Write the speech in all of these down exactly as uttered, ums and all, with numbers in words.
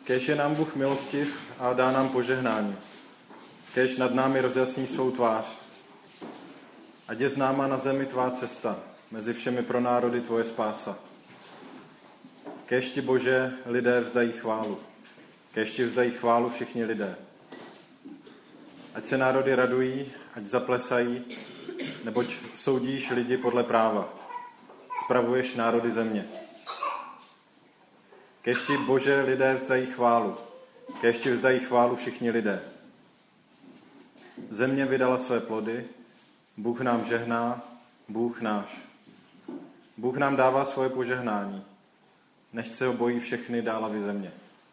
Kéž je nám Bůh milostiv a dá nám požehnání. Kéž nad námi rozjasní svou tvář. Ať je známa na zemi tvá cesta, mezi všemi pro národy tvoje spása. Kéž ti, Bože, lidé vzdají chválu. Kéž ti vzdají chválu všichni lidé. Ať se národy radují, ať zaplesají, neboť soudíš lidi podle práva. Spravuješ národy země. Kéž ti, Bože, lidé vzdají chválu. Kéž ti vzdají chválu všichni lidé. Země vydala své plody, Bůh nám žehná, Bůh náš. Bůh nám dává svoje požehnání, než se ho bojí všechny dálavy země.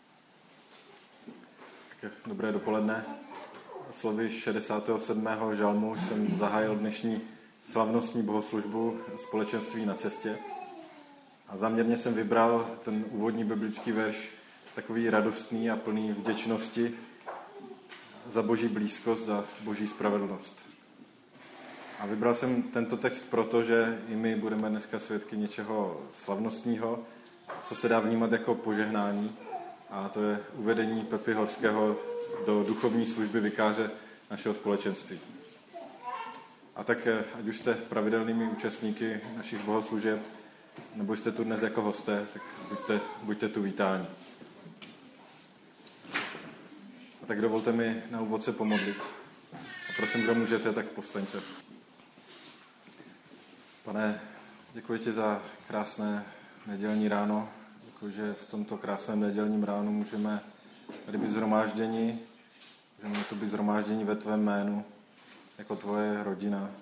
Dobré dopoledne. Slovy šedesátého sedmého žalmu jsem zahájil dnešní slavnostní bohoslužbu Společenství na cestě. A záměrně jsem vybral ten úvodní biblický verš takový radostný a plný vděčnosti za Boží blízkost, za Boží spravedlnost. A vybral jsem tento text proto, že i my budeme dneska svědky něčeho slavnostního, co se dá vnímat jako požehnání, a to je uvedení Pepy Horského do duchovní služby vikáře našeho společenství. A tak, ať už jste pravidelnými účastníky našich bohoslužeb, nebo jste tu dnes jako hosté, tak buďte, buďte tu vítáni. A tak dovolte mi na úvod se pomodlit. A prosím, kdo můžete, tak povstaňte. Pane, děkuji ti za krásné nedělní ráno. Děkuji, že v tomto krásném nedělním ránu můžeme tady být zhromážděni, můžeme tu být zhromážděni ve tvém jménu, jako tvoje rodina.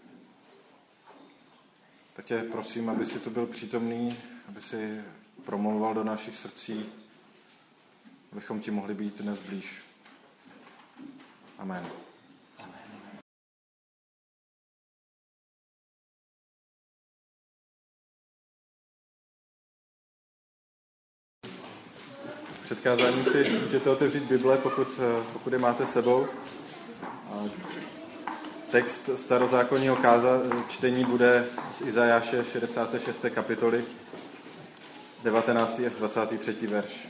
Tak tě prosím, aby si tu byl přítomný, aby si promlouval do našich srdcí, abychom ti mohli být dnes blíž. Amen. Předkázání si můžete otevřít Bible, pokud, pokud je máte sebou. Text starozákonního káza, čtení bude z Izajáše šedesáté šesté kapitoly, devatenáctý až dvacátý třetí verš.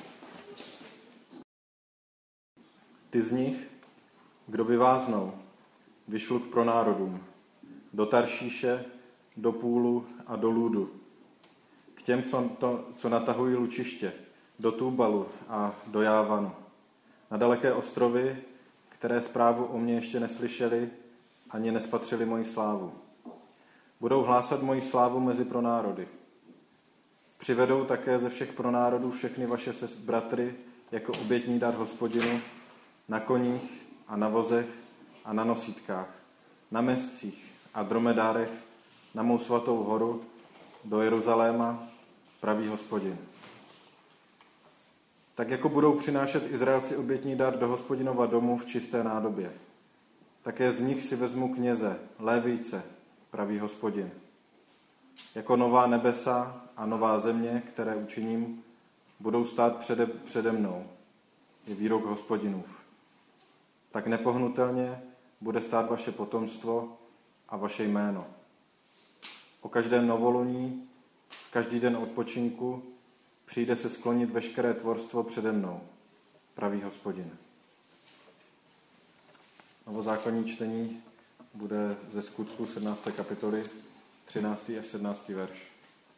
Ty z nich, kdo vyváznou, vyšlu k pronárodům, do Taršíše, do Půlu a do Lúdu, k těm, co, to, co natahují lučiště, do Túbalu a do Jávanu, na daleké ostrovy, které zprávu o mě ještě neslyšeli, ani nespatřili moji slávu. Budou hlásat moji slávu mezi pronárody. Přivedou také ze všech pronárodů všechny vaše bratry jako obětní dar Hospodinu, na koních a na vozech a na nosítkách, na mezcích a dromedárech, na mou svatou horu, do Jeruzaléma, pravý Hospodin. Tak jako budou přinášet Izraelci obětní dar do Hospodinova domu v čisté nádobě. Také z nich si vezmu kněze, lévíce, pravý Hospodin. Jako nová nebesa a nová země, které učiním, budou stát přede, přede mnou, je výrok Hospodinův. Tak nepohnutelně bude stát vaše potomstvo a vaše jméno. O každém novoluní, v každý den odpočinku, přijde se sklonit veškeré tvorstvo přede mnou, pravý Hospodin. Novozákonní čtení bude ze Skutku sedmnácté kapitoly, třináctý až sedmnáctý verš.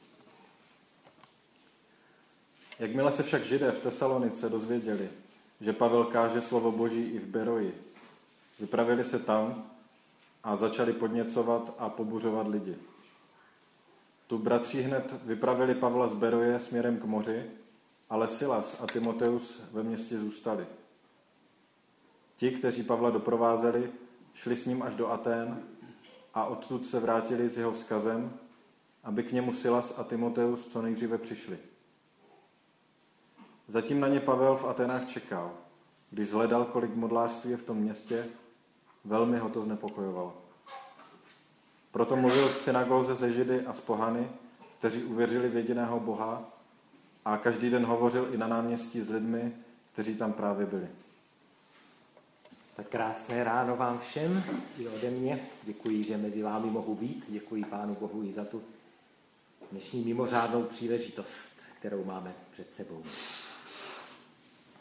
Jakmile se však Židé v Tesalonice dozvěděli, že Pavel káže slovo Boží i v Beroji, vypravili se tam a začali podněcovat a pobuřovat lidi. Tu bratři hned vypravili Pavla z Beroje směrem k moři, ale Silas a Timoteus ve městě zůstali. Ti, kteří Pavla doprovázeli, šli s ním až do Atén a odtud se vrátili s jeho vzkazem, aby k němu Silas a Timoteus co nejdříve přišli. Zatím na ně Pavel v Aténách čekal. Když zhledal, kolik modlářství je v tom městě, velmi ho to znepokojovalo. Proto mluvil v synagóze se Židy a s pohany, kteří uvěřili v jediného Boha, a každý den hovořil i na náměstí s lidmi, kteří tam právě byli. Tak krásné ráno vám všem i ode mě. Děkuji, že mezi vámi mohu být. Děkuji Pánu Bohu i za tu dnešní mimořádnou příležitost, kterou máme před sebou.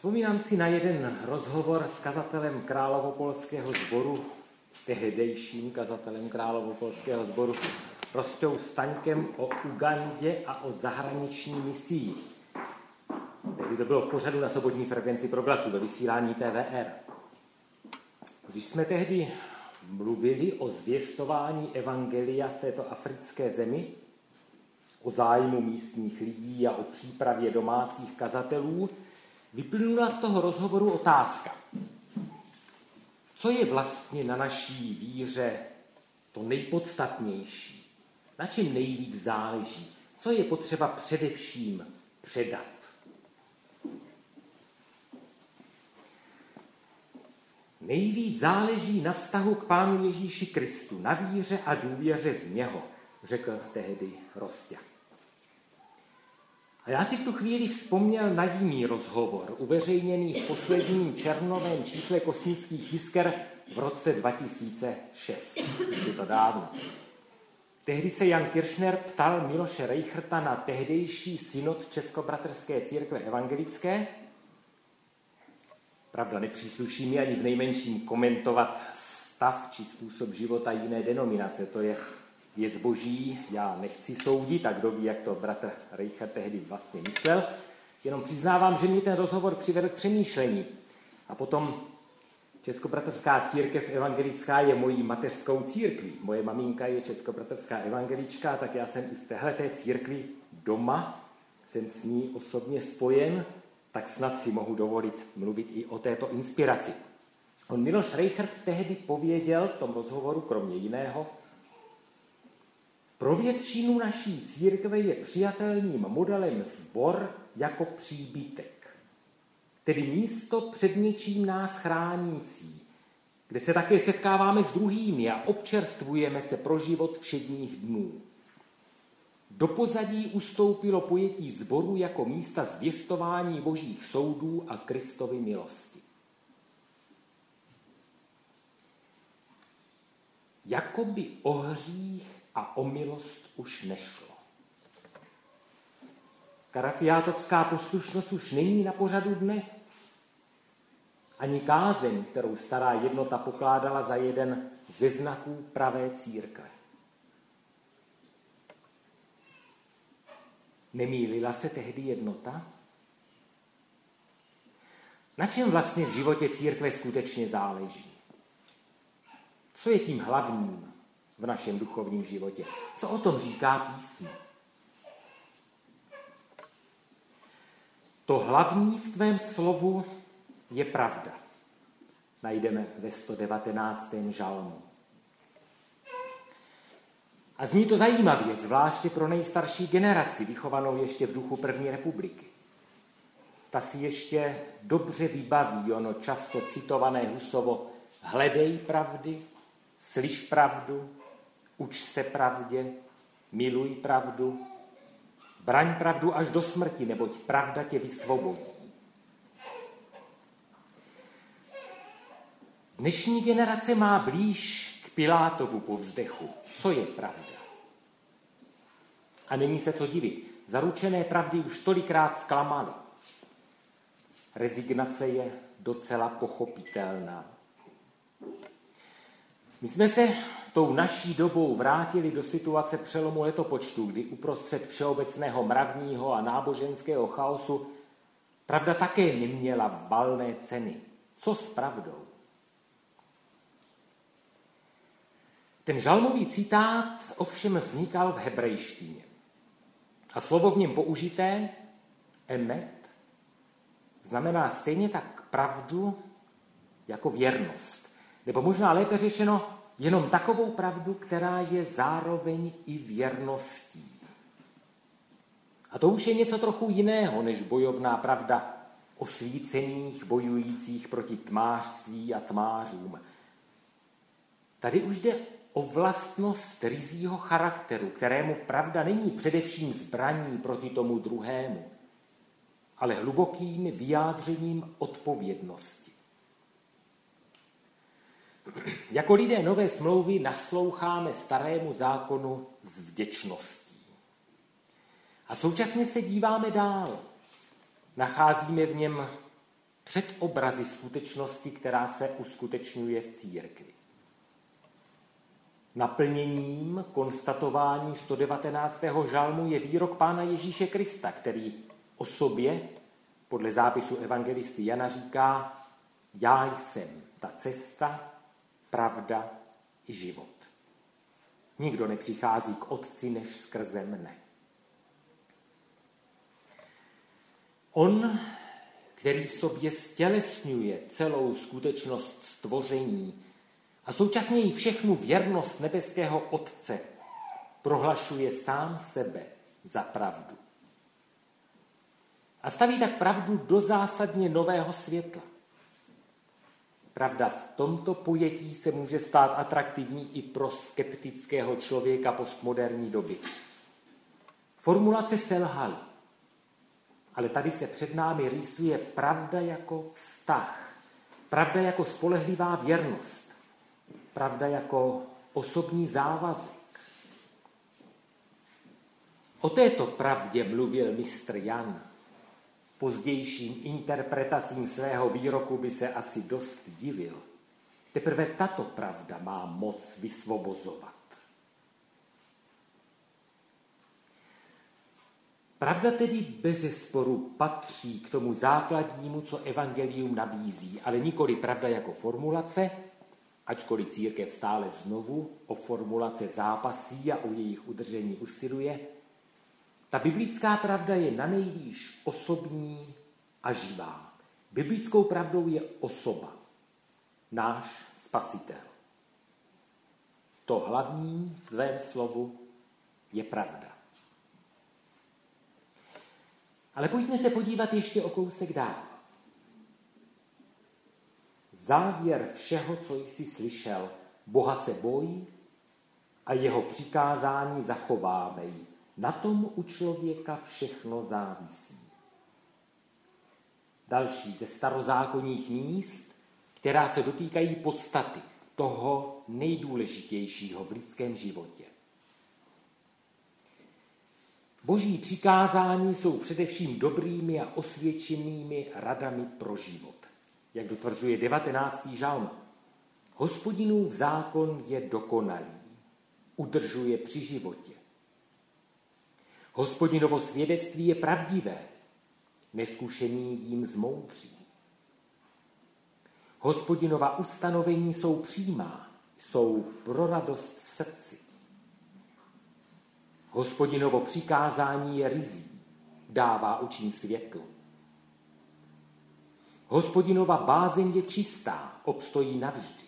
Vzpomínám si na jeden rozhovor s kazatelem Královopolského sboru, tehdejším kazatelem Královopolského sboru, Rostou Staňkem o Ugandě a o zahraniční misii. Tehdy to bylo v pořadu na sobotní frekvenci Proglasu ve vysílání T V R. Když jsme tehdy mluvili o zvěstování evangelia v této africké zemi, o zájmu místních lidí a o přípravě domácích kazatelů, vyplynula z toho rozhovoru otázka. Co je vlastně na naší víře to nejpodstatnější? Na čem nejvíc záleží? Co je potřeba především předat? Nejvíc záleží na vztahu k Pánu Ježíši Kristu, na víře a důvěře v něho, řekl tehdy Rostě. A já si v tu chvíli vzpomněl na jiný rozhovor, uveřejněný v posledním červnovém čísle Kosmických jisker v roce dva tisíce šest. Je to dávno. Tehdy se Jan Kiršner ptal Miloše Rejchrta na tehdejší synod Českobratrské církve evangelické. Pravda, nepřísluší mi ani v nejmenším komentovat stav či způsob života jiné denominace. To je věc boží, já nechci soudit, a kdo ví, jak to bratr Rejchrt tehdy vlastně myslel. Jenom přiznávám, že mě ten rozhovor přivedl k přemýšlení. A potom Českobratrská církev evangelická je mojí mateřskou církví. Moje maminka je českobratrská evangelička, tak já jsem i v téhleté církvi doma, jsem s ní osobně spojen, tak snad si mohu dovolit mluvit i o této inspiraci. On Miloš Rejchrt tehdy pověděl v tom rozhovoru, kromě jiného, pro většinu naší církve je přijatelným modelem sbor jako příbytek, tedy místo před něčím nás chránící, kde se také setkáváme s druhými a občerstvujeme se pro život všedních dnů. Do pozadí ustoupilo pojetí sboru jako místa zvěstování božích soudů a Kristovy milosti. Jakoby o hřích a o milost už nešlo. Karafiátovská poslušnost už není na pořadu dne. Ani kázeň, kterou stará jednota pokládala za jeden ze znaků pravé církve. Nemýlila se tehdy jednota? Na čem vlastně v životě církve skutečně záleží? Co je tím hlavním v našem duchovním životě? Co o tom říká písmo? To hlavní v tvém slovu je pravda. Najdeme ve sto devatenáctém žalmu. A zní to zajímavě, zvláště pro nejstarší generaci, vychovanou ještě v duchu první republiky. Ta si ještě dobře vybaví ono často citované Husovo hledej pravdy, slyš pravdu, uč se pravdě, miluj pravdu, braň pravdu až do smrti, neboť pravda tě vysvobodí. Dnešní generace má blíž k Pilátovu povzdechu. Co je pravda? A není se co divit. Zaručené pravdy už tolikrát zklamaly. Rezignace je docela pochopitelná. My jsme se tou naší dobou vrátili do situace přelomu letopočtu, kdy uprostřed všeobecného mravního a náboženského chaosu pravda také neměla valné ceny. Co s pravdou? Ten žalmový citát ovšem vznikal v hebrejštině. A slovo v něm použité, emet, znamená stejně tak pravdu jako věrnost. Nebo možná lépe řečeno, jenom takovou pravdu, která je zároveň i věrností. A to už je něco trochu jiného, než bojovná pravda osvícených, bojujících proti tmářství a tmářům. Tady už jde o vlastnost ryzího charakteru, kterému pravda není především zbraní proti tomu druhému, ale hlubokým vyjádřením odpovědnosti. Jako lidé nové smlouvy nasloucháme starému zákonu s vděčností. A současně se díváme dál. Nacházíme v něm předobrazy skutečnosti, která se uskutečňuje v církvi. Naplněním konstatování sto devatenáctého žalmu je výrok Pána Ježíše Krista, který o sobě podle zápisu evangelisty Jana říká: já jsem ta cesta, pravda i život. Nikdo nepřichází k Otci než skrze mne. On, který v sobě stělesňuje celou skutečnost stvoření a současně i všechnu věrnost nebeského Otce, prohlašuje sám sebe za pravdu. A staví tak pravdu do zásadně nového světla. Pravda v tomto pojetí se může stát atraktivní i pro skeptického člověka postmoderní doby. Formulace selhaly, ale tady se před námi rýsuje pravda jako vztah, pravda jako spolehlivá věrnost, pravda jako osobní závazek. O této pravdě mluvil mistr Jan. Pozdějším interpretacím svého výroku by se asi dost divil. Teprve tato pravda má moc vysvobozovat. Pravda tedy bezesporu patří k tomu základnímu, co evangelium nabízí, ale nikoli pravda jako formulace, ačkoliv církev stále znovu o formulace zápasí a o jejich udržení usiluje. Ta biblická pravda je nanejvýš osobní a živá. Biblickou pravdou je osoba, náš Spasitel. To hlavní v tvém slovu je pravda. Ale pojďme se podívat ještě o kousek dál. Závěr všeho, co jsi slyšel, Boha se boj a jeho přikázání zachovávej. Na tom u člověka všechno závisí. Další ze starozákonních míst, která se dotýkají podstaty toho nejdůležitějšího v lidském životě. Boží přikázání jsou především dobrými a osvědčenými radami pro život. Jak dotvrzuje devatenáctý žalm. Hospodinův zákon je dokonalý, udržuje při životě. Hospodinovo svědectví je pravdivé, neskušený jím zmoudří. Hospodinova ustanovení jsou přímá, jsou pro radost v srdci. Hospodinovo přikázání je ryzí, dává očím světlo. Hospodinova bázeň je čistá, obstojí navždy.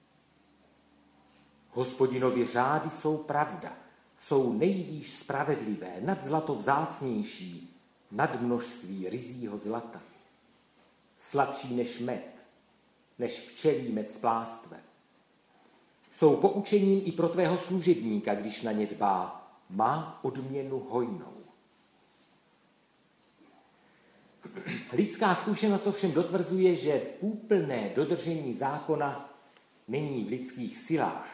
Hospodinovi řády jsou pravda, jsou nejvýš spravedlivé, nad zlato vzácnější, nad množství ryzího zlata. Sladší než med, než včelí med s plástvem. Jsou poučením i pro tvého služebníka, když na ně dbá, má odměnu hojnou. Lidská zkušenost ovšem dotvrzuje, že úplné dodržení zákona není v lidských silách.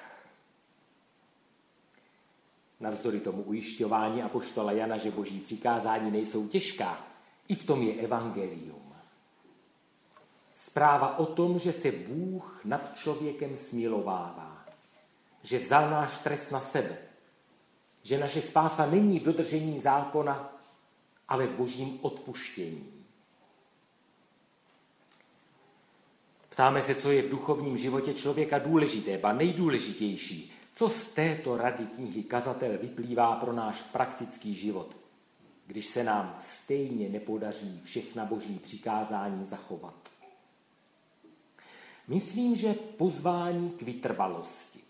Navzdory tomu ujišťování apoštola Jana, že boží přikázání nejsou těžká, i v tom je evangelium. Zpráva o tom, že se Bůh nad člověkem smilovává, že vzal náš trest na sebe, že naše spása není v dodržení zákona, ale v božím odpuštění. Ptáme se, co je v duchovním životě člověka důležité, ba nejdůležitější. Co z této rady knihy Kazatel vyplývá pro náš praktický život, když se nám stejně nepodaří všechna boží přikázání zachovat? Myslím, že pozvání k vytrvalosti.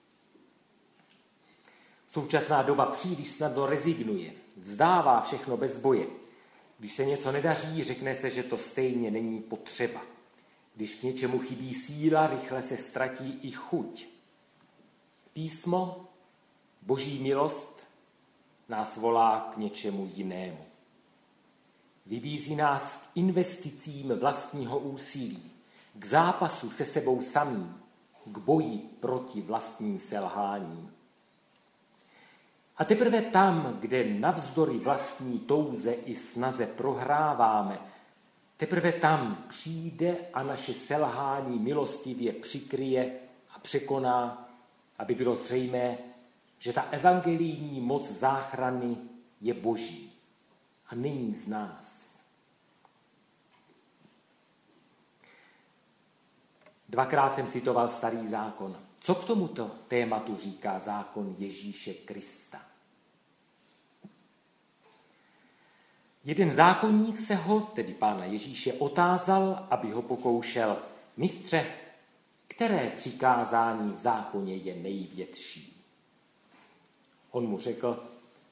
Současná doba příliš snadno rezignuje, vzdává všechno bez boje. Když se něco nedaří, řekne se, že to stejně není potřeba. Když k něčemu chybí síla, rychle se ztratí i chuť. Písmo, boží milost, nás volá k něčemu jinému. Vybízí nás k investicím vlastního úsilí, k zápasu se sebou samým, k boji proti vlastním selháním. A teprve tam, kde navzdory vlastní touze i snaze prohráváme, Teprve tam přijde a naše selhání milostivě přikryje a překoná, aby bylo zřejmé, že ta evangelijní moc záchrany je boží a není z nás. Dvakrát jsem citoval Starý zákon. Co k tomuto tématu říká zákon Ježíše Krista? Jeden zákonník se ho, tedy pána Ježíše, otázal, aby ho pokoušel: Mistře, které přikázání v zákoně je největší? On mu řekl: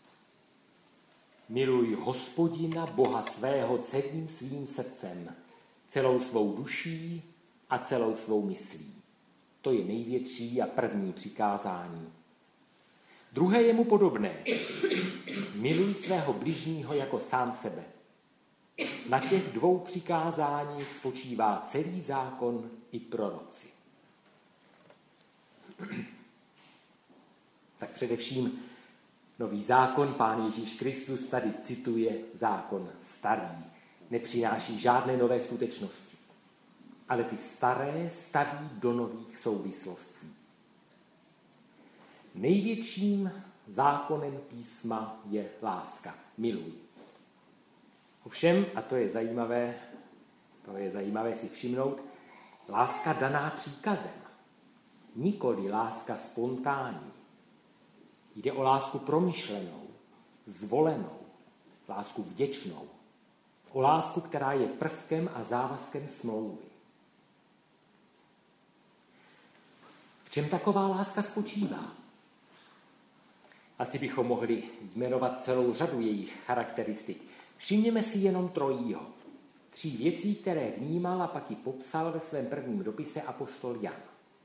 Miluj Hospodina, Boha svého, celým svým srdcem, celou svou duší a celou svou myslí. To je největší a první přikázání. Druhé je mu podobné. Miluj svého bližního jako sám sebe. Na těch dvou přikázáních spočívá celý zákon i proroci. Tak především nový zákon, Pán Ježíš Kristus tady cituje zákon starý. Nepřináší žádné nové skutečnosti, ale ty staré staví do nových souvislostí. Největším zákonem písma je láska. Miluj. Ovšem, a to je zajímavé, to je zajímavé si všimnout, láska daná příkazem. Nikoli láska spontánní. Jde o lásku promyšlenou, zvolenou, lásku vděčnou. O lásku, která je prvkem a závazkem smlouvy. V čem taková láska spočívá? Asi bychom mohli jmenovat celou řadu jejich charakteristik. Všimněme si jenom trojího. Tří věcí, které vnímal a pak ji popsal ve svém prvním dopise apoštol Jan.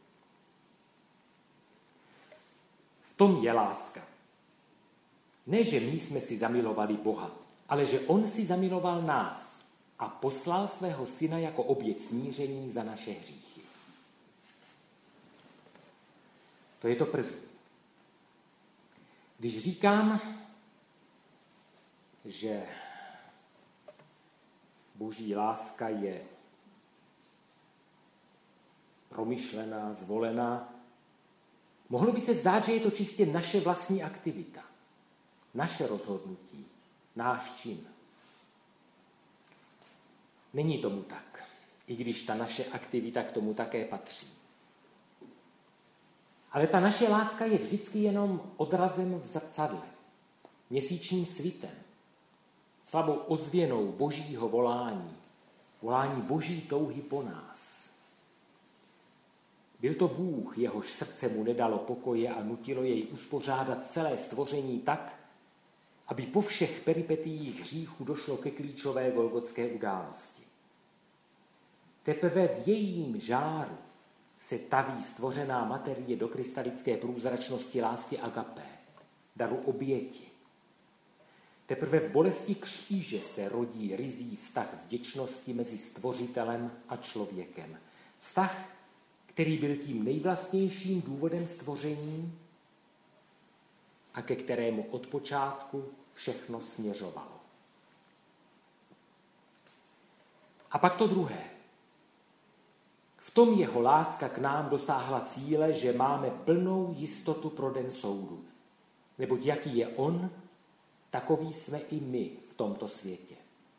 V tom je láska. Ne, že my jsme si zamilovali Boha, ale že on si zamiloval nás a poslal svého syna jako oběť smíření za naše hříchy. To je to první. Když říkám, že boží láska je promyšlená, zvolená, mohlo by se zdát, že je to čistě naše vlastní aktivita, naše rozhodnutí, náš čin. Není tomu tak, i když ta naše aktivita k tomu také patří. Ale ta naše láska je vždycky jenom odrazem v zrcadle, měsíčním svitem, slabou ozvěnou božího volání, volání boží touhy po nás. Byl to Bůh, jehož srdce mu nedalo pokoje a nutilo jej uspořádat celé stvoření tak, aby po všech peripetiích hříchu došlo ke klíčové golgotské události. Teprve v jejím žáru se taví stvořená materie do krystalické průzračnosti lásky agapé, daru oběti. Teprve v bolesti kříže se rodí ryzí vztah vděčnosti mezi stvořitelem a člověkem. Vztah, který byl tím nejvlastnějším důvodem stvoření a ke kterému od počátku všechno směřovalo. A pak to druhé. V tom jeho láska k nám dosáhla cíle, že máme plnou jistotu pro den soudu. Neboť jaký je on, takový jsme i my v tomto světě.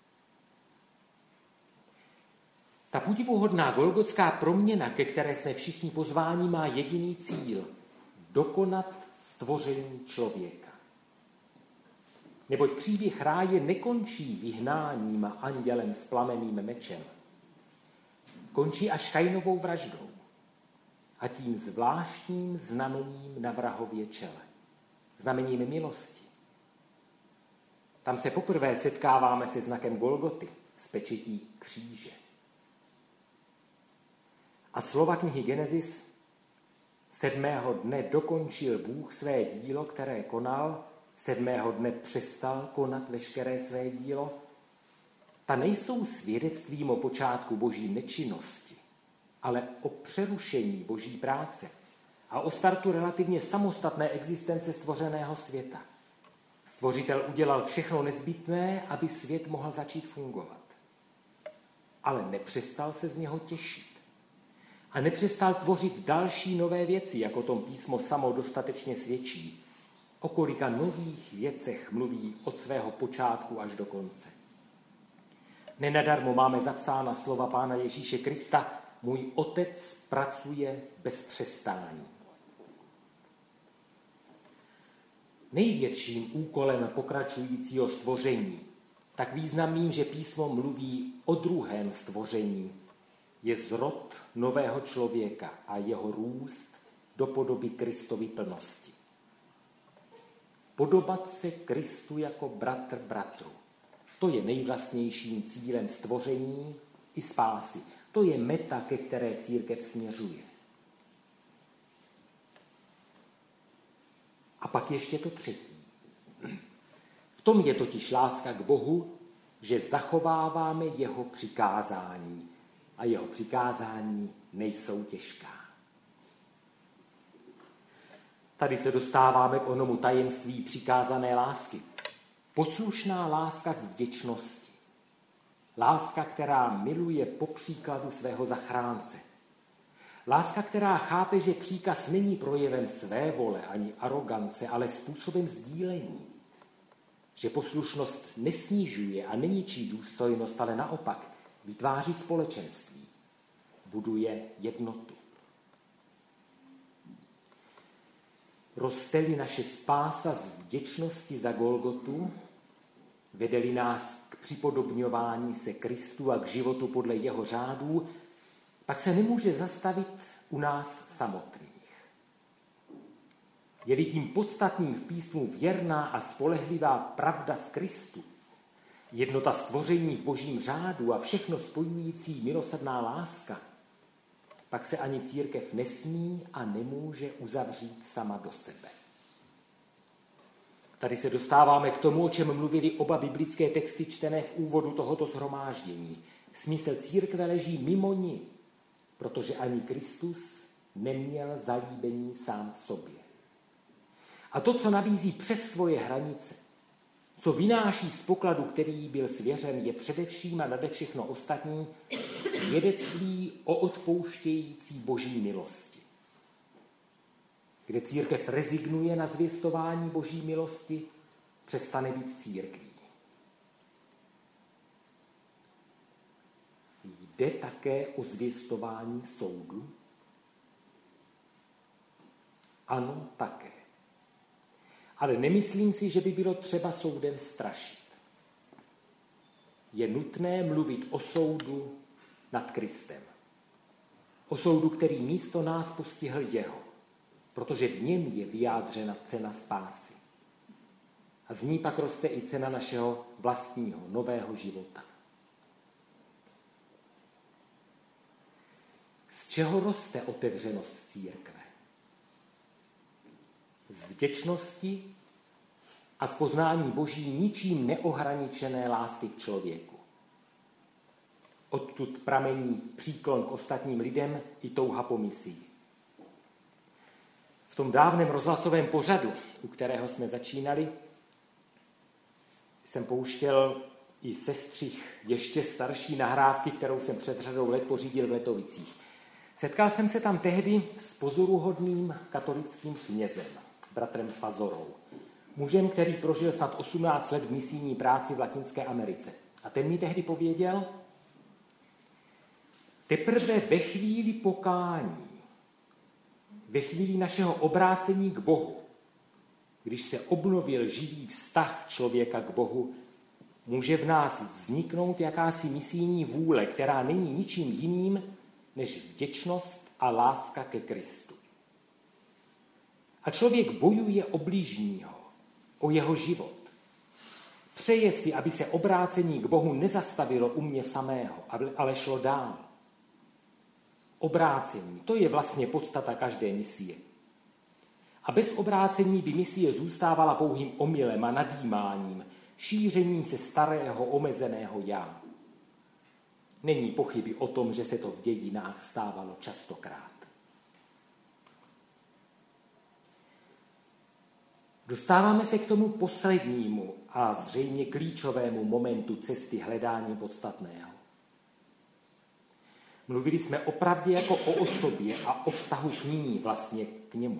Ta podivuhodná golgotská proměna, ke které jsme všichni pozváni, má jediný cíl – dokonat stvoření člověka. Neboť příběh ráje nekončí vyhnáním a andělem s plamenným mečem. Končí až Kainovou vraždou a tím zvláštním znamením na vrahově čele. Znamením milosti. Tam se poprvé setkáváme se znakem Golgoty, s pečetí kříže. A slova knihy Genesis: sedmého dne dokončil Bůh své dílo, které konal, sedmého dne přestal konat veškeré své dílo, ta nejsou svědectvím o počátku boží nečinnosti, ale o přerušení boží práce a o startu relativně samostatné existence stvořeného světa. Stvořitel udělal všechno nezbytné, aby svět mohl začít fungovat. ale nepřestal se z něho těšit. A nepřestal tvořit další nové věci, jako tom písmo samo dostatečně svědčí. O kolika nových věcech mluví od svého počátku až do konce. Nenadarmo máme zapsána slova Pána Ježíše Krista: můj otec pracuje bez přestání. Největším úkolem pokračujícího stvoření, tak významným, že písmo mluví o druhém stvoření, je zrod nového člověka a jeho růst do podoby Kristovy plnosti. Podobat se Kristu jako bratr bratru. To je nejvlastnějším cílem stvoření i spásy. To je meta, ke které církev směřuje. A pak ještě to třetí. V tom je totiž láska k Bohu, že zachováváme jeho přikázání. A jeho přikázání nejsou těžká. Tady se dostáváme k onomu tajemství přikázané lásky. Poslušná láska z vděčnosti. Láska, která miluje po příkladu svého zachránce. Láska, která chápe, že příkaz není projevem své vole ani arogance, ale způsobem sdílení. Že poslušnost nesnižuje a neničí důstojnost, ale naopak vytváří společenství. Buduje jednotu. Roste-li naše spása z vděčnosti za Golgotu, vede-li nás k připodobňování se Kristu a k životu podle jeho řádů, pak se nemůže zastavit u nás samotných. Je-li tím podstatným v písmu věrná a spolehlivá pravda v Kristu, jednota stvoření v božím řádu a všechno spojující milosrdná láska, pak se ani církev nesmí a nemůže uzavřít sama do sebe. Tady se dostáváme k tomu, o čem mluvili oba biblické texty čtené v úvodu tohoto shromáždění. Smysl církve leží mimo ní, protože ani Kristus neměl zalíbení sám v sobě. A to, co nabízí přes svoje hranice, co vynáší z pokladu, který byl svěřen, je především a nade všechno ostatní svědectví o odpouštějící boží milosti. Kde církev rezignuje na zvěstování boží milosti, přestane být církví. Jde také o zvěstování soudu? Ano, také. Ale nemyslím si, že by bylo třeba soudem strašit. Je nutné mluvit o soudu nad Kristem. O soudu, který místo nás postihl jeho, protože v něm je vyjádřena cena spásy. A z ní pak roste i cena našeho vlastního, nového života. Z čeho roste otevřenost církve? Z vděčnosti a z poznání boží ničím neohraničené lásky k člověku. Odtud pramení příklon k ostatním lidem i touha po misii. V tom dávném rozhlasovém pořadu, u kterého jsme začínali, jsem pouštěl i sestřih ještě starší nahrávky, kterou jsem před řadou let pořídil v Letovicích. Setkal jsem se tam tehdy s pozoruhodným katolickým knězem, bratrem Fazorou. Mužem, který prožil snad osmnáct let v misijní práci v Latinské Americe. A ten mi tehdy pověděl, teprve ve chvíli pokání, ve chvíli našeho obrácení k Bohu, když se obnovil živý vztah člověka k Bohu, může v nás vzniknout jakási misijní vůle, která není ničím jiným než vděčnost a láska ke Kristu. A člověk bojuje o bližního, o jeho život. Přeje si, aby se obrácení k Bohu nezastavilo u mě samého, ale šlo dál. Obrácení, to je vlastně podstata každé misie. A bez obrácení by misie zůstávala pouhým omylem a nadýmáním, šířením se starého, omezeného já. Není pochyby o tom, že se to v dějinách stávalo častokrát. Dostáváme se k tomu poslednímu a zřejmě klíčovému momentu cesty hledání podstatného. Mluvili jsme o pravdě jako o osobě a o vztahu k ní, vlastně k němu.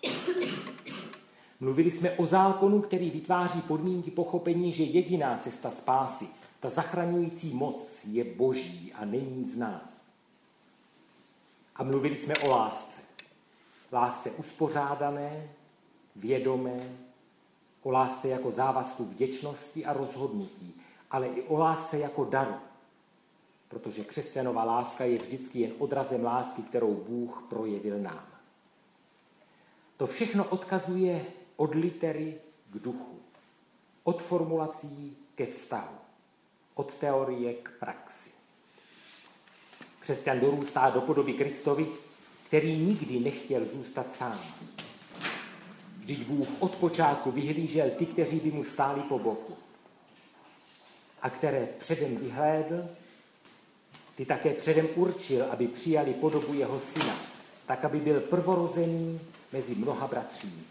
Mluvili jsme o zákonu, který vytváří podmínky pochopení, že jediná cesta spásy, ta zachraňující moc, je boží a není z nás. A mluvili jsme o lásce. Lásce uspořádané, vědomé, o lásce jako závazku vděčnosti a rozhodnutí, ale i o lásce jako daru. Protože křesťanová láska je vždycky jen odrazem lásky, kterou Bůh projevil nám. To všechno odkazuje od litery k duchu, od formulací ke vztahu, od teorie k praxi. Křesťan dorůstá do podoby Kristovi, který nikdy nechtěl zůstat sám. Vždyť Bůh od počátku vyhlížel ty, kteří by mu stáli po boku. A které předem vyhlédl, ty také předem určil, aby přijali podobu jeho syna, tak, aby byl prvorozený mezi mnoha bratřími.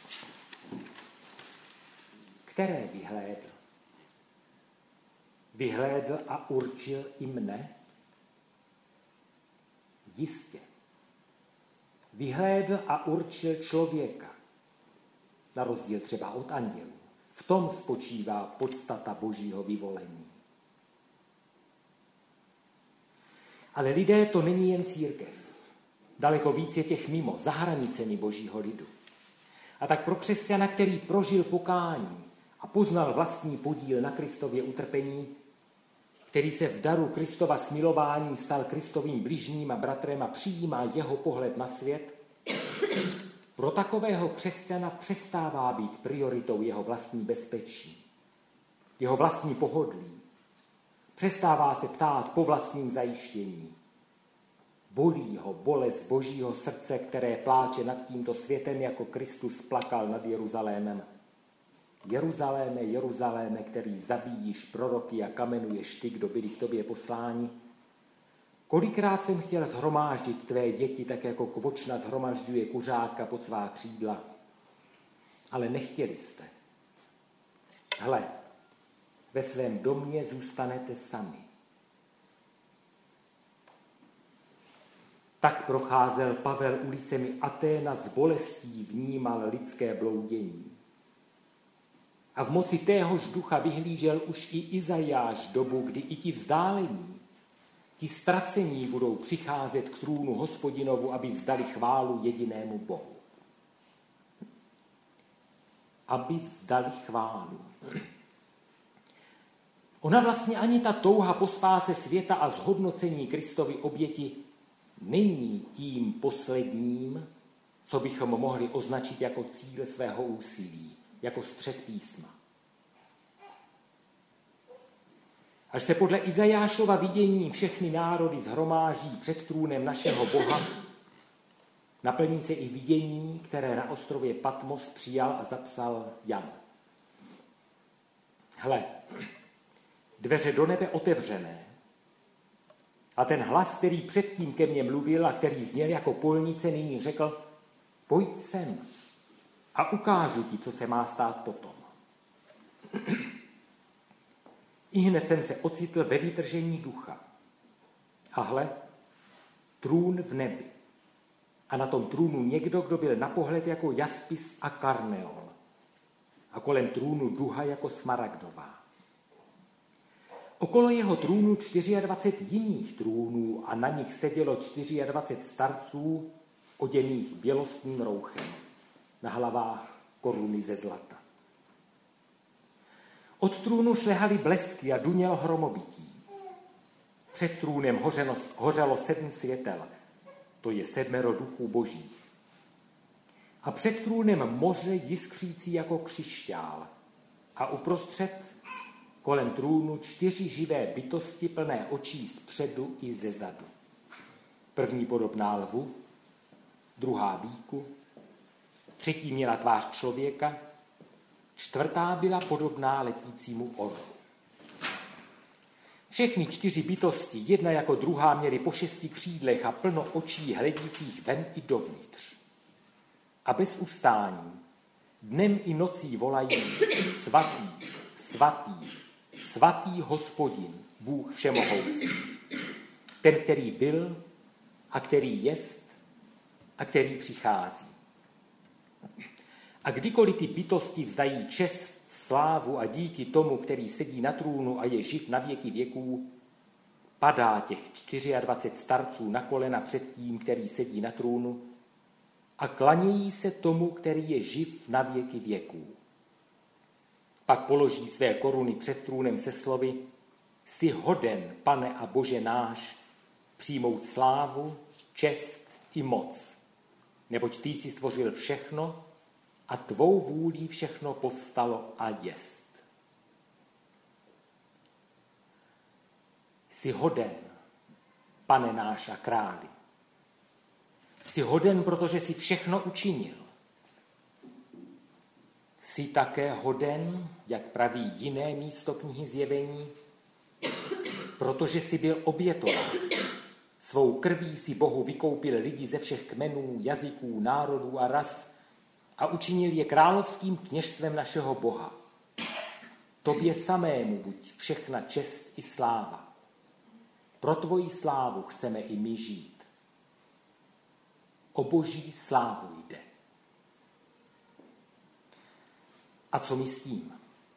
Které vyhlédl? Vyhlédl a určil i mne? Jistě. Vyhlédl a určil člověka, na rozdíl třeba od andělů. V tom spočívá podstata božího vyvolení. Ale lidé, to není jen církev. Daleko víc je těch mimo, za hranicemi božího lidu. A tak pro křesťana, který prožil pokání a poznal vlastní podíl na Kristově utrpení, který se v daru Kristova smilování stal Kristovým bližním a bratrem a přijímá jeho pohled na svět, pro takového křesťana přestává být prioritou jeho vlastní bezpečí, jeho vlastní pohodlí. Přestává se ptát po vlastním zajištění. Bolí ho bolest božího srdce, které pláče nad tímto světem, jako Kristus plakal nad Jeruzalémem. Jeruzaléme, Jeruzaléme, který zabíjíš proroky a kamenuješ ty, kdo byli k tobě posláni. Kolikrát jsem chtěl shromáždit tvé děti, tak jako kvočna shromažďuje kuřátka pod svá křídla. Ale nechtěli jste. Hle, ve svém domě zůstanete sami. Tak procházel Pavel ulicemi Aténa, s bolestí vnímal lidské bloudění. A v moci téhož ducha vyhlížel už i Izajáš dobu, kdy i ti vzdálení, ti ztracení budou přicházet k trůnu Hospodinovu, aby vzdali chválu jedinému Bohu. Aby vzdali chválu. Ona vlastně ani ta touha po spáse světa a zhodnocení Kristovy oběti není tím posledním, co bychom mohli označit jako cíl svého úsilí, jako střed písma. Až se podle Izajášova vidění všechny národy shromáží před trůnem našeho Boha, naplní se i vidění, které na ostrově Patmos přijal a zapsal Jan. Hle, dveře do nebe otevřené. A ten hlas, který předtím ke mně mluvil a který zněl jako polnice, nyní řekl: pojď sem a ukážu ti, co se má stát potom. I hned jsem se ocitl ve vytržení ducha. A hle, trůn v nebi. A na tom trůnu někdo, kdo byl na pohled jako jaspis a karneol. A kolem trůnu duha jako smaragdová. Okolo jeho trůnu dvacet čtyři jiných trůnů a na nich sedělo dvacet čtyři starců oděných bělostným rouchem. Na hlavách koruny ze zlata. Od trůnu šlehaly blesky a duněl hromobytí. Před trůnem hořelo, hořelo sedm světel, to je sedmero duchů božích. A před trůnem moře jiskřící jako křišťál. A uprostřed, kolem trůnu, čtyři živé bytosti plné očí zpředu i ze zadu. První podobná lvu, druhá býku, třetí měla tvář člověka, čtvrtá byla podobná letícímu orlu. Všechny čtyři bytosti, jedna jako druhá, měly po šesti křídlech a plno očí hledících ven i dovnitř. A bez ustání, dnem i nocí volají: svatý, svatý, svatý Hospodin, Bůh všemohoucí. ten, který byl a který jest a který přichází. A kdykoliv ty bytosti vzdají čest, slávu a díky tomu, který sedí na trůnu a je živ na věky věků, padá těch dvacet čtyři starců na kolena před tím, který sedí na trůnu a klanějí se tomu, který je živ na věky věků. Pak položí své koruny před trůnem se slovy: Jsi hoden, Pane a Bože náš, přijmout slávu, čest i moc, neboť ty jsi stvořil všechno a tvou vůlí všechno povstalo a jest. Jsi hoden, Pane náš a králi. Jsi hoden, protože jsi všechno učinil. Jsi také hoden, jak praví jiné místo knihy Zjevení, protože jsi byl obětován. Svou krví si Bohu vykoupil lidi ze všech kmenů, jazyků, národů a ras a učinil je královským kněžstvem našeho Boha. Tobě samému buď všechna čest i sláva. Pro tvoji slávu chceme i my žít. O Boží slávu jde. A co my s tím?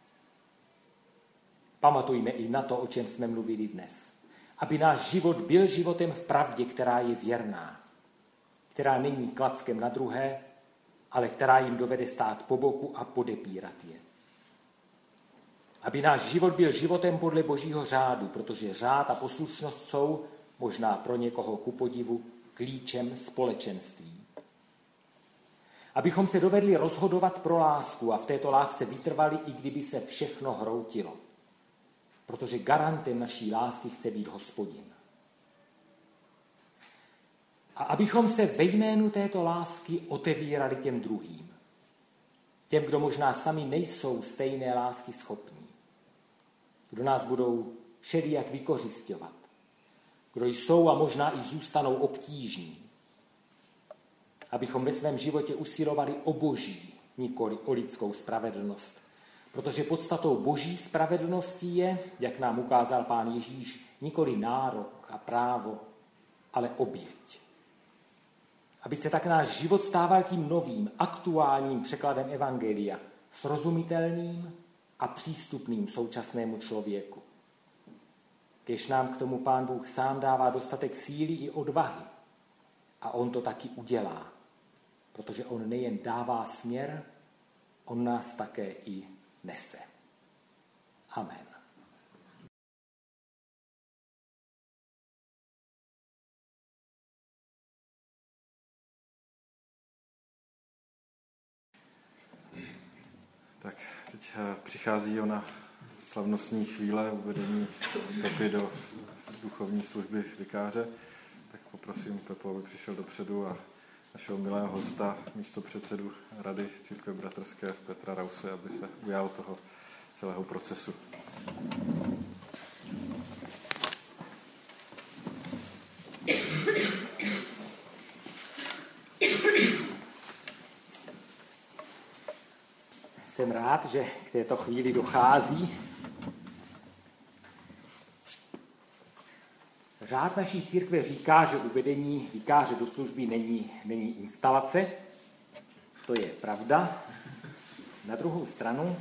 Pamatujme i na to, o čem jsme mluvili dnes. Aby náš život byl životem v pravdě, která je věrná, která není klackem na druhé, ale která jim dovede stát po boku a podepírat je. Aby náš život byl životem podle Božího řádu, protože řád a poslušnost jsou, možná pro někoho ku podivu, klíčem společenství. Abychom se dovedli rozhodovat pro lásku a v této lásce vytrvali, i kdyby se všechno hroutilo. Protože garantem naší lásky chce být Hospodin. A abychom se ve jménu této lásky otevírali těm druhým. Těm, kdo možná sami nejsou stejné lásky schopní. Kdo nás budou všelijak vykořisťovat. Kdo jsou a možná i zůstanou obtížní. Abychom ve svém životě usilovali o Boží, nikoli o lidskou spravedlnost. Protože podstatou Boží spravedlnosti je, jak nám ukázal Pán Ježíš, nikoli nárok a právo, ale oběť. Aby se tak náš život stával tím novým, aktuálním překladem evangelia, srozumitelným a přístupným současnému člověku. Kéž nám k tomu Pán Bůh sám dává dostatek síly i odvahy. A on to taky udělá, protože on nejen dává směr, on nás také i nese. Amen. Tak teď přichází ona slavnostní chvíle uvedení Pepy do duchovní služby vikáře. Tak poprosím Pepu, aby přišel dopředu a našeho milého hosta, místopředsedu Rady Církve bratrské Petra Rause, aby se ujal toho celého procesu. Jsem rád, že k této chvíli dochází. Řád naší církve říká, že uvedení vikáře do služby není, není instalace. To je pravda. Na druhou stranu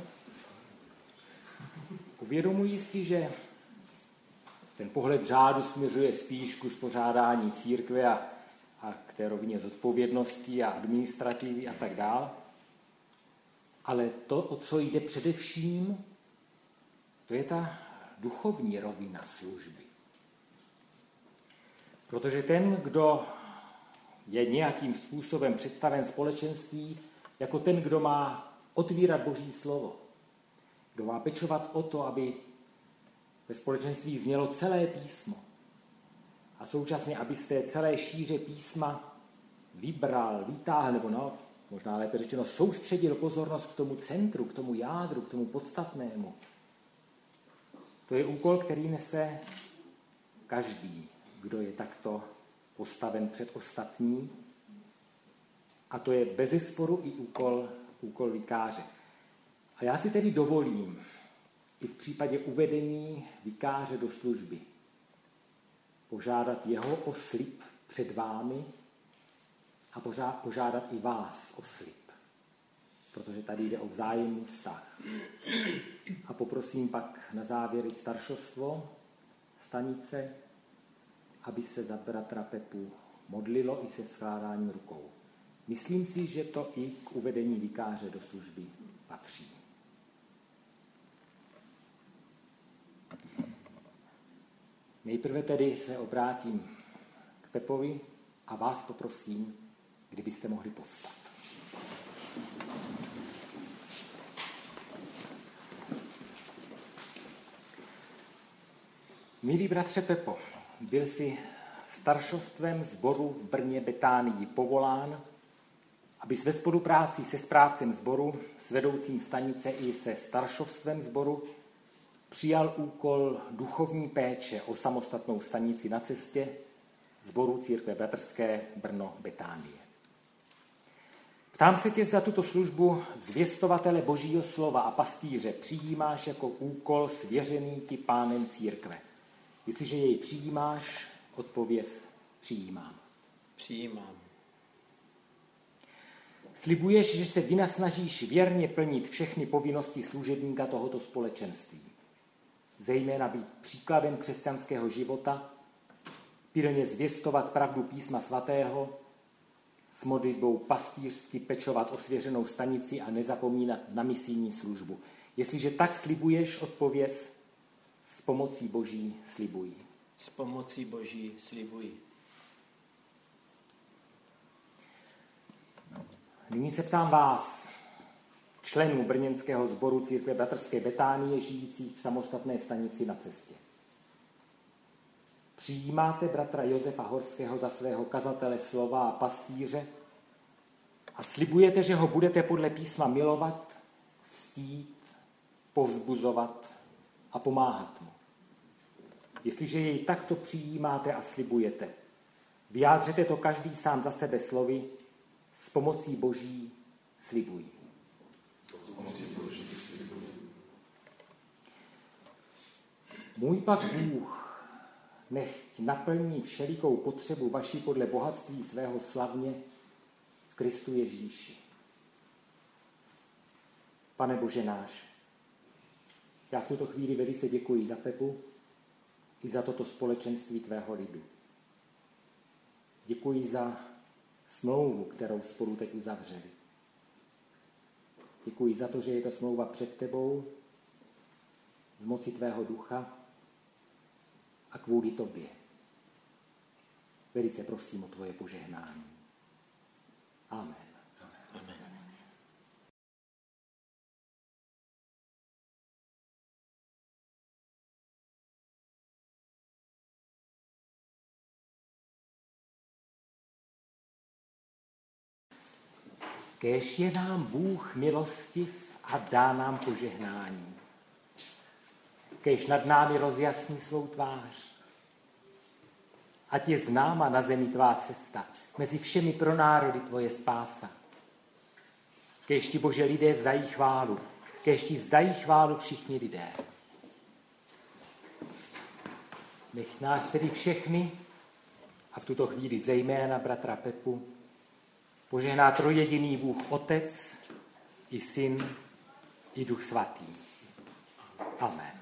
uvědomuji si, že ten pohled řádu směřuje spíš k uspořádání církve a, a k té rovině zodpovědnosti a administrativy a tak dál. Ale to, o co jde především, to je ta duchovní rovina služby. Protože ten, kdo je nějakým způsobem představen společenství, jako ten, kdo má otvírat Boží slovo, kdo má pečovat o to, aby ve společenství znělo celé písmo a současně, aby z té celé šíře písma vybral, vytáhl, nebo no, možná lépe řečeno, soustředil pozornost k tomu centru, k tomu jádru, k tomu podstatnému. To je úkol, který nese každý, kdo je takto postaven před ostatní. A to je bezesporu i úkol, úkol vikáře. A já si tedy dovolím i v případě uvedení vikáře do služby požádat jeho o slib před vámi a požádat i vás o slib, protože tady jde o vzájemný vztah. A poprosím pak na závěr i staršostvo stanice, aby se za bratra Pepu modlilo i se vzkládáním rukou. Myslím si, že to i k uvedení vikáře do služby patří. Nejprve tedy se obrátím k Pepovi a vás poprosím, kdybyste mohli povstat. Milý bratře Pepo, byl jsi staršostvem sboru v Brně Betánii povolán, abys ve spolupráci se správcem sboru, s vedoucím stanice i se staršostvem sboru přijal úkol duchovní péče o samostatnou stanici na cestě sboru Církve bratrské Brno Betánie. Ptám se tě, zda tuto službu zvěstovatele Božího slova a pastýře přijímáš jako úkol svěřený ti Pánem církve. Jestliže jej přijímáš, odpověz přijímám. Přijímám. Slibuješ, že se vynasnažíš věrně plnit všechny povinnosti služebníka tohoto společenství. Zejména být příkladem křesťanského života, pilně zvěstovat pravdu písma svatého, s modlitbou pastýřsky pečovat o svěřenou stanici a nezapomínat na misijní službu. Jestliže tak slibuješ, odpověz, s pomocí Boží slibuji. S pomocí Boží slibuji. Nyní se ptám vás, členů brněnského sboru Církve bratrské Betánie, žijících v samostatné stanici na cestě. Přijímáte bratra Josefa Horského za svého kazatele slova a pastýře a slibujete, že ho budete podle písma milovat, ctít, povzbuzovat a pomáhat mu. Jestliže jej takto přijímáte a slibujete, vyjádřete to každý sám za sebe slovy, s pomocí Boží slibuji. Můj pak Bůh nechť naplní všelikou potřebu vaší podle bohatství svého slavně v Kristu Ježíši. Pane Bože náš, já v tuto chvíli velice děkuji za Pepu i za toto společenství tvého lidu. Děkuji za smlouvu, kterou spolu teď uzavřeli. Děkuji za to, že je to smlouva před tebou, z moci tvého ducha a kvůli tobě. Velice prosím o tvoje požehnání. Amen. Amen. Kéž je nám Bůh milostiv a dá nám požehnání. Kéž nad námi rozjasní svou tvář. Ať je známa na zemi tvá cesta, mezi všemi pro národy tvoje spása. Kéž ti, Bože, lidé vzdají chválu, kéž ti vzdají chválu všichni lidé. Nech nás tedy všechny, a v tuto chvíli zejména bratra Pepu, požehná trojjediný Bůh Otec i Syn i Duch Svatý. Amen.